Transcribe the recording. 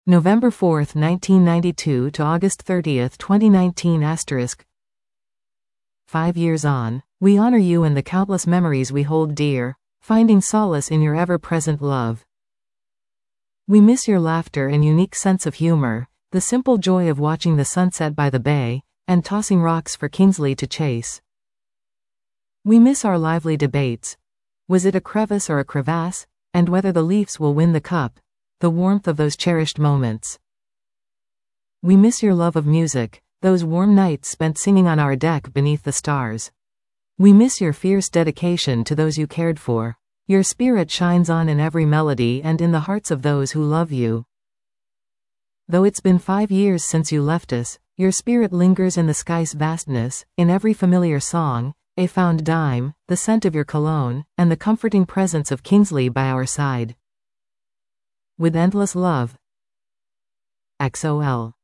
November 4, 1992 to August 30, 2019 *. 5 years on, we honor you and the countless memories we hold dear, finding solace in your ever-present love. We miss your laughter and unique sense of humor, the simple joy of watching the sunset by the bay, and tossing rocks for Kingsley to chase. We miss our lively debates. Was it a crevice or a crevasse? And whether the Leafs will win the cup. The warmth of those cherished moments. We miss your love of music, those warm nights spent singing on our deck beneath the stars. We miss your fierce dedication to those you cared for. Your spirit shines on in every melody and in the hearts of those who love you. Though it's been 5 years since you left us, your spirit lingers in the sky's vastness, in every familiar song, a found dime, the scent of your cologne, and the comforting presence of Kingsley by our side. With endless love. XOL.